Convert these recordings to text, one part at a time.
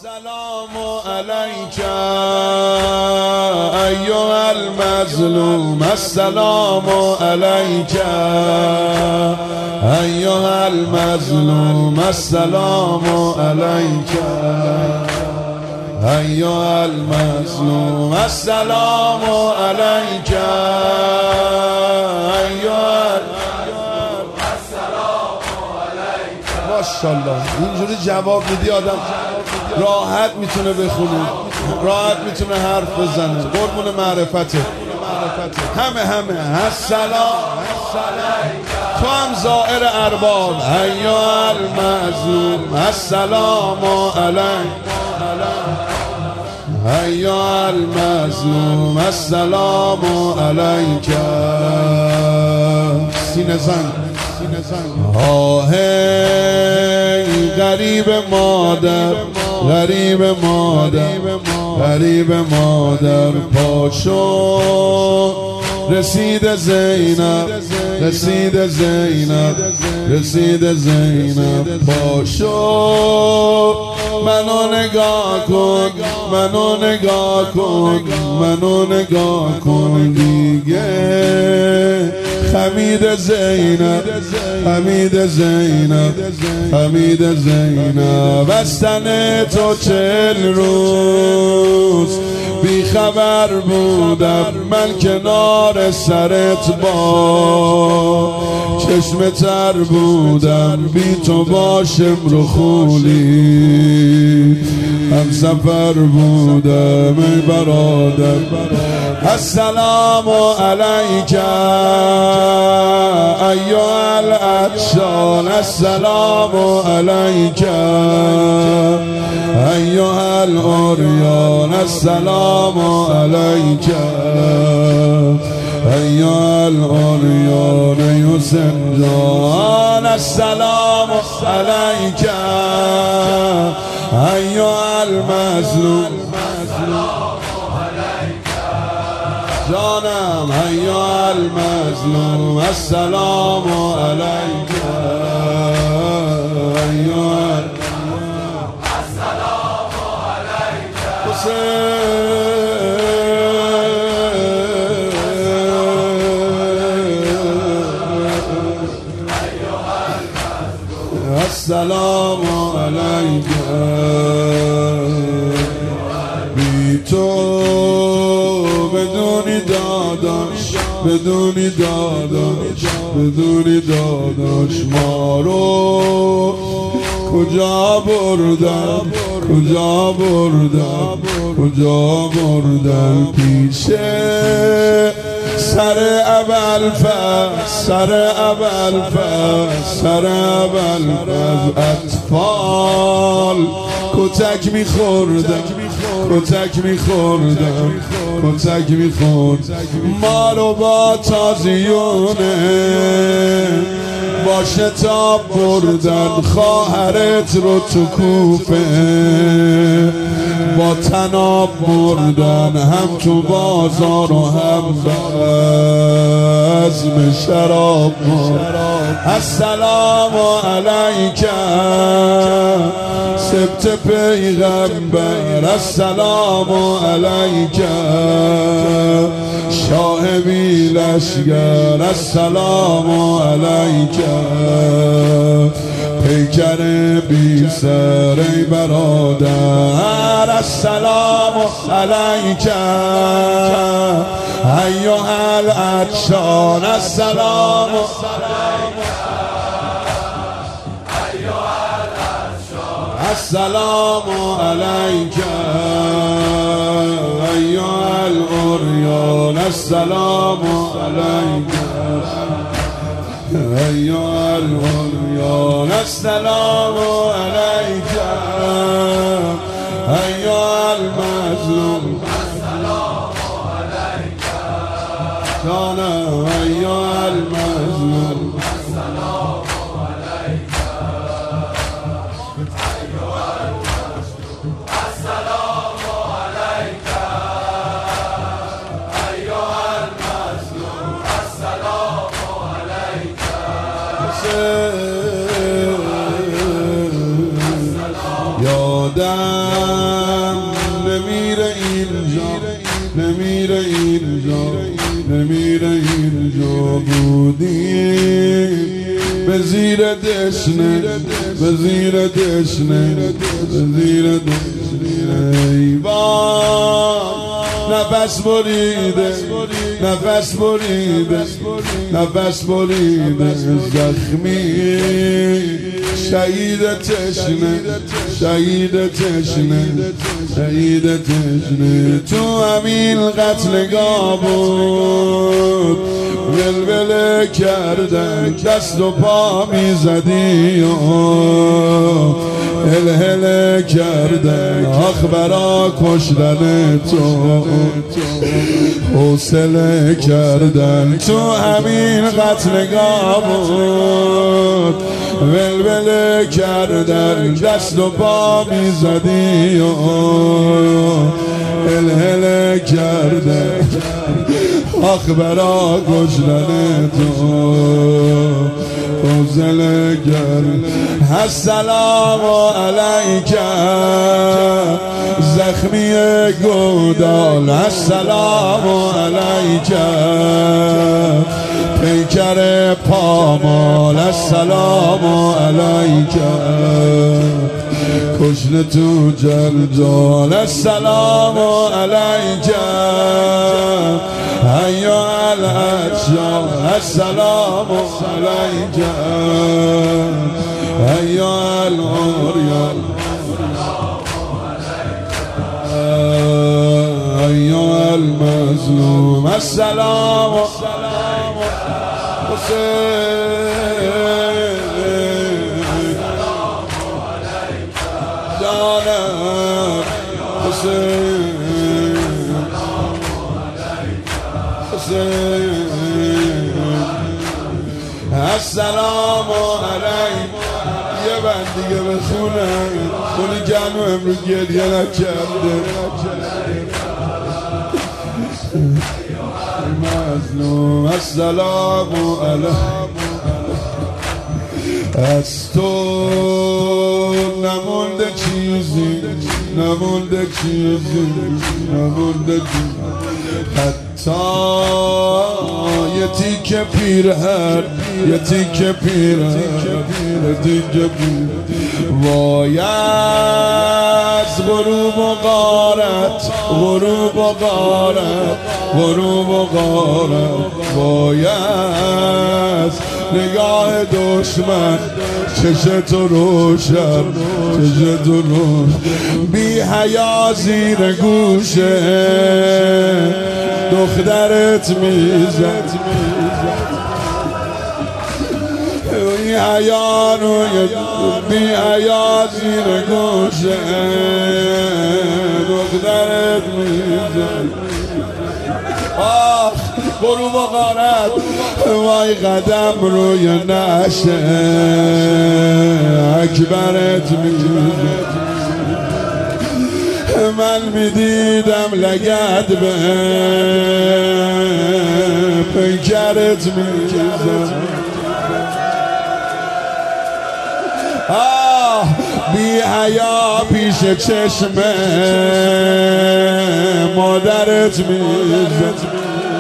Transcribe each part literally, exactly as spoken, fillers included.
السلام عليك أيها المظلوم، السلام عليك أيها المظلوم، السلام عليك أيها المظلوم، السلام عليك أيها ماشاءالله. اینجوری جواب میدی آدم راحت میتونه بخونه، راحت میتونه حرف بزنه. قربون معرفته همه همه. السلام تو هم زائر ارباب ایها المظلوم، السلام علیک ایها المظلوم، السلام علیک. سینه زن آه غریب مادر، غریب مادر، غریب مادر پاشو رسید زینب، رسید زینب، رسید زینب پاشو منو نگاه کن، منو نگاه کن، منو نگاه کن دیگه. حمید زینب، حمید زینب، حمید زینب. بستن تو چل روز بی خبر بودم من کنار سرت، با چشم تر بودم بی تو باشم رو خولی، هم سفر بودم ای برادر. السلام علیک ایها العطشان، السلام علیک ایها العریان، السلام علیک ایها العریان حسین جان. السلام علیک ایها المظلوم جانم ایها المظلوم، السلام علیک ایها السلام علیک السلام علیک. بی تو بدونی داداش، بدونی داداش، بدونی داداش ما رو کجا بردن، کجا بردن، کجا بردن. پیشه سر ابوالفضل، سر ابوالفضل، سر ابوالفضل اطفال کتک میخوردن، کتک میخوردن، کتک میخورد. ما رو با تازیونه با شتاب بردن، خواهرت رو تو کوفه با تناب بردن، هم تو بازار و هم بزم شراب بردن. السلام علیک سبت پیغمبر، السلام علیک شاه بی لشگر، السلام علیک پیکر بی سر ای برادر. السلام علیک ایها العطشان، السلام السلام علیک ایها العریان، السلام علیک ایها العریان، السلام علیک ایها المظلوم، السلام علیک جانم ایها المظلوم، السلام علیک نمیره اینجا نمیره اینجا نمیره اینجا بودی به زیر دشنه به زیر دشنه به زیر دشنه ایوان نفس بریده نفس بریده نفس بریده زخمی شهید تشنه شهید تشنه شهید تشنه تو همین قتلگاه بود ولوله کردن دست و پا میزدی هل هل کردن آخ برا کشتن تو حوصله کردن تو همین قتلگاه بود ولوله کردن دست و پا میزدی هل هل کردن آخ برا کشتن تو حوصله کردن السلام علیک زخمی گودال السلام علیک پیکر پامال السلام علیک کشن تو جلجال السلام علیک هیا الاشیا السلام علیک هیا الاریال هیا المظلوم السلام جانم حسین حسین السلام علیک یه بند دیگه بخونم اونی جنو امروز گریه نکرده مظلوم السلام علیک از تو نمونده چیزی نمونده چیزی نمونده چیزی حتی یه تیکه پیرهن یه تیکه پیرهن یه تیکه پیرهن وای از غروب و غارت غروب و غارت غروب و غارت وای از نگاه دشمن چشم تو روشن چشم تو روشن بی حیا زیر گوشه دخترت میزد بی حیا روی بی حیا زیر گوشه دخترت میزد آخ غروب و غارت وای قدم روی نشه اکبرت میزد من میدیدم لگد به پیکرت میزد آه بی حیا پیش چشم مادرت میزد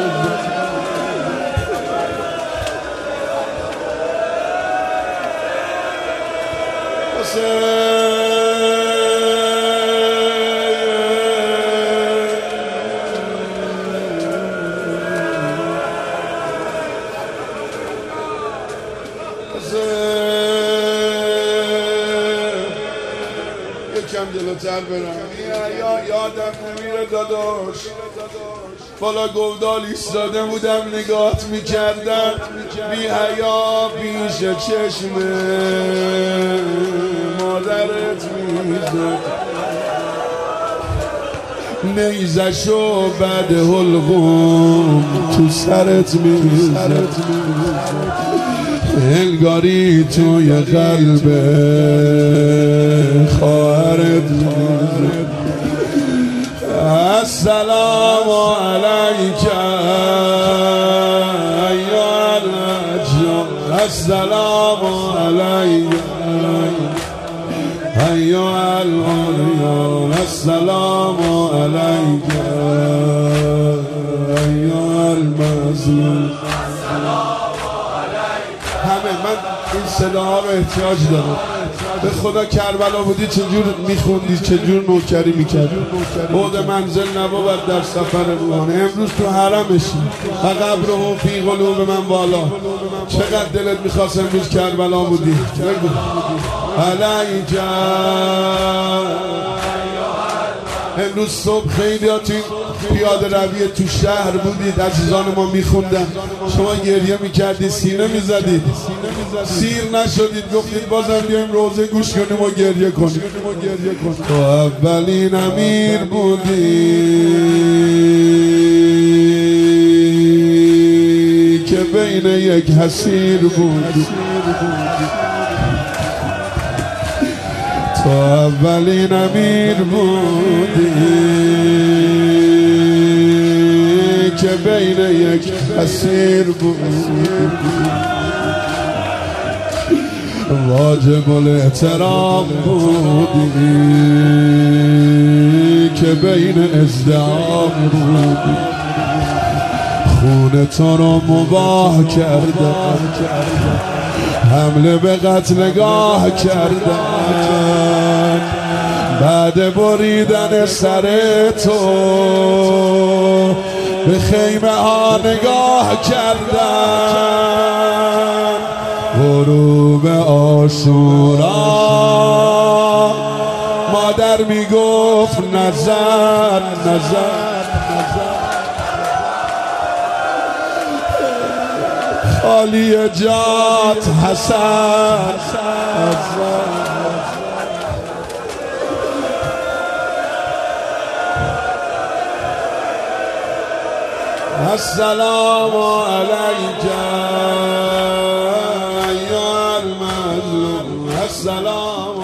یکم جلوتر برم یا یادم نمیره داداش بالا گودال ایستاده بودم نگاهت میکردم بی حیا پیش چشم مادرت میزد نیزشو بعد حلقوم تو سرت میزد انگاری توی قلب خواهرت میزد السلام علیک یا الجان السلام علیک یا الجان السلام علیک ایها المظلوم. همه من این صداها رو احتیاج دارم. به خدا کربلا بودی چجور میخوندی، چجور نوکری میکردی. بعد منزل نبود در سفر روحانه. امروز تو حرمشی و قبره فی قلوب من والا. چقدر دلت میخواست امروز کربلا بودی. بگو علیک. امروز صبح خیلی ها توی پیاده روی تو شهر بودید، عزیزان ما میخوندن، شما گریه میکردید، سینه میزدید، سیر نشدید، گفتید بازم بیایم روزه گوش کنیم و گریه کنیم. تو اولین امیر بودی که بین یک حسیر بودی. تو اولین امیر بودی که بین یک اسیر بودی. واجب الاحترام بودی که بین ازدحام بودی. خون تو رو مباح کردم، حمله به قتلگاه کردن، بعد بریدن سر تو به خیمه ها نگاه کردن. غروب عاشورا مادر میگفت نظر نظر خالی جات حسن. السلام علیک ایها المظلوم. السلام